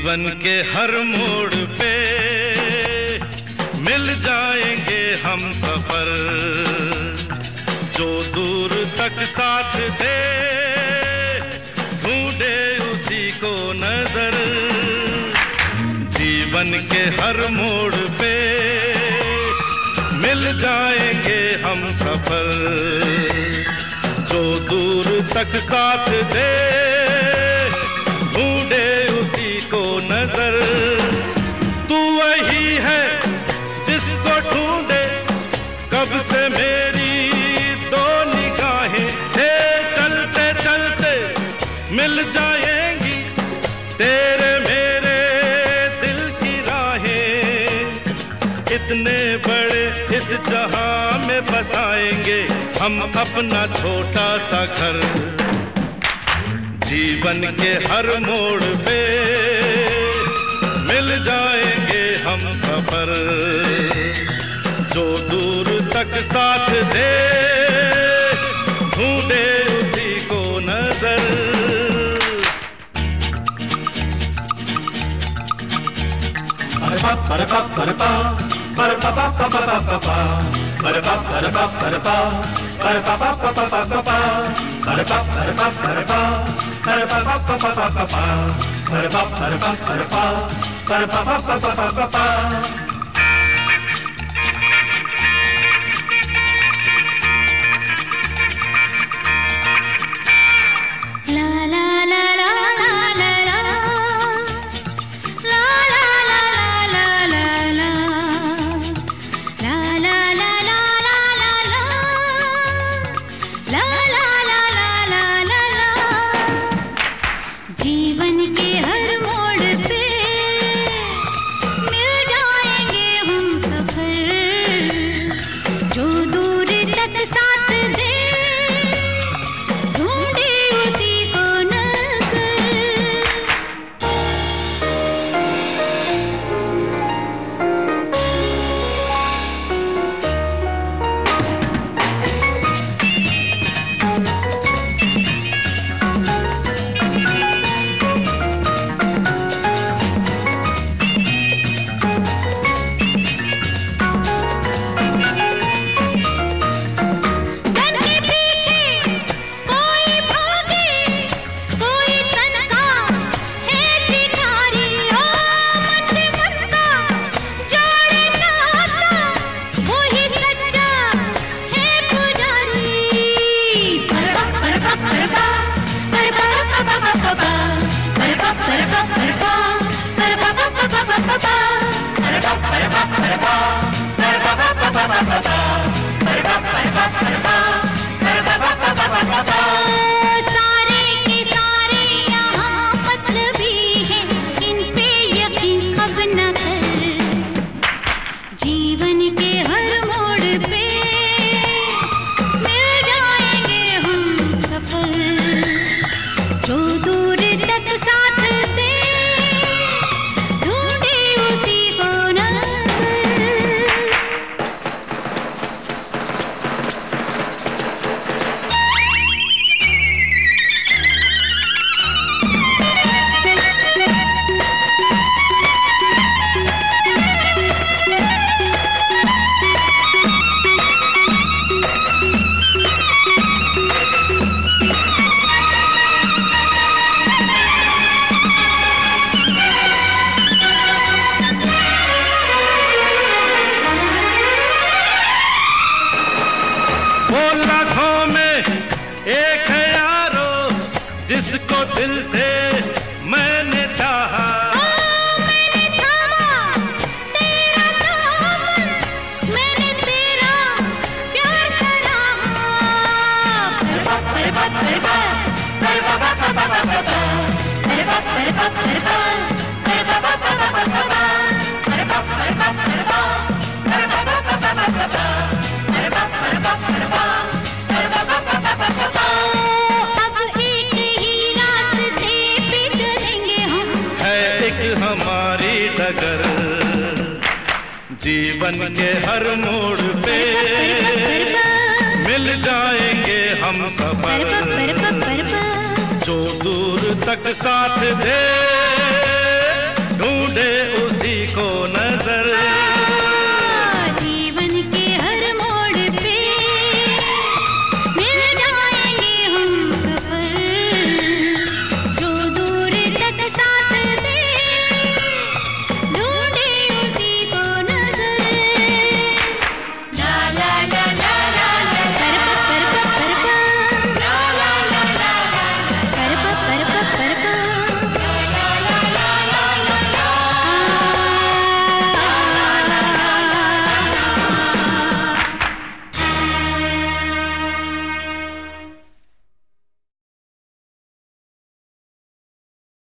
जीवन के हर मोड़ पे मिल जाएंगे हम सफर, जो दूर तक साथ दे ढूंढे उसी को नजर। जीवन के हर मोड़ पे मिल जाएंगे हम सफर, जो दूर तक साथ दे ढूंढे उसी को नजर। तू वही है जिसको ढूंढे कब से मेरी दो निगाहें, थे चलते चलते मिल जाएंगी तेरे मेरे दिल की राहें। इतने बड़े इस जहां में बसाएंगे हम अपना छोटा सा घर। जीवन के हर मोड़ पे मिल जाएंगे हम सफर, जो दूर तक साथ दे ढूंढे उसी को नजर। एक है यारो जिसको दिल से मैंने चाहा, मैंने थामा तेरा दामन, मैंने तेरा प्यार सराहा। हमारी डगर जीवन के हर मोड़ पे मिल जाएंगे हम सफर, जो दूर तक साथ दे मुझको न